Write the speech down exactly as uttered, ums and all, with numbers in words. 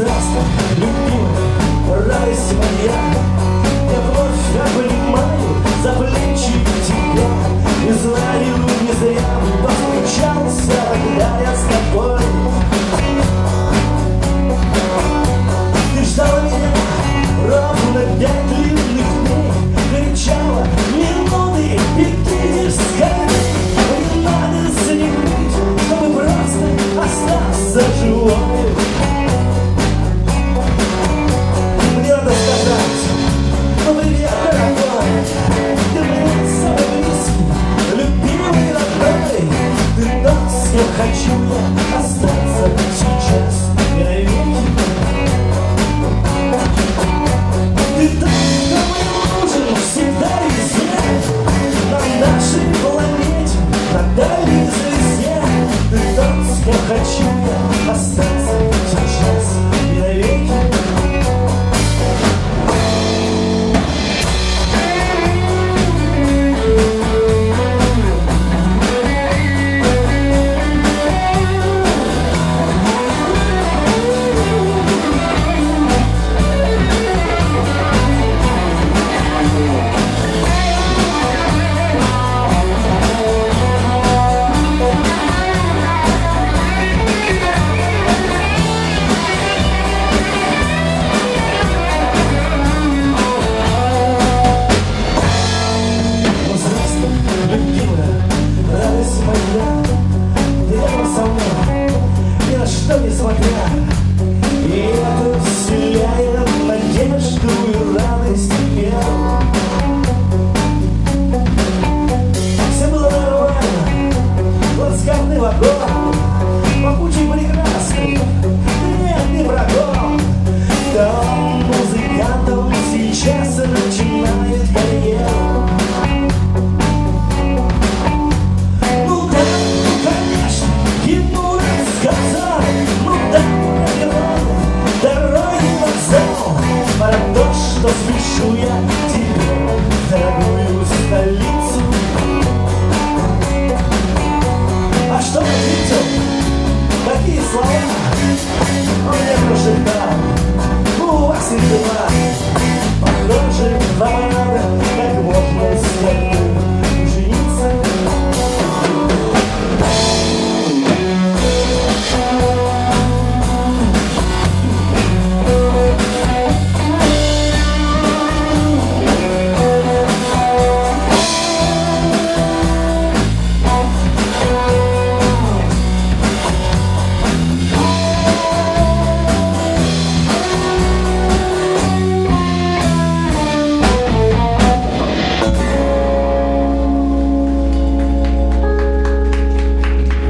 Здравствуй, любимая, радость моя. Я вновь обнимаю за плечи тебя. Не знаю, не зря повстречался, когда я с тобой. Ты ждала меня ровно пять длинных дней. Кричала минуты, беги скорей. Не надо занимать, чтобы просто остаться живой. Мне надо сказать, ну привет, дорогой. Ты мне самый близкий, любимый, родной. Ты тот, с кем хочу я остаться сейчас и навеки. Ты тот, кому нужен всегда и везде. На нашей планете, на дальней звезде. Ты тот, с кем хочу я остаться сейчас и навеки. Радость моя, ты рядом со мной, ни на что не смотря.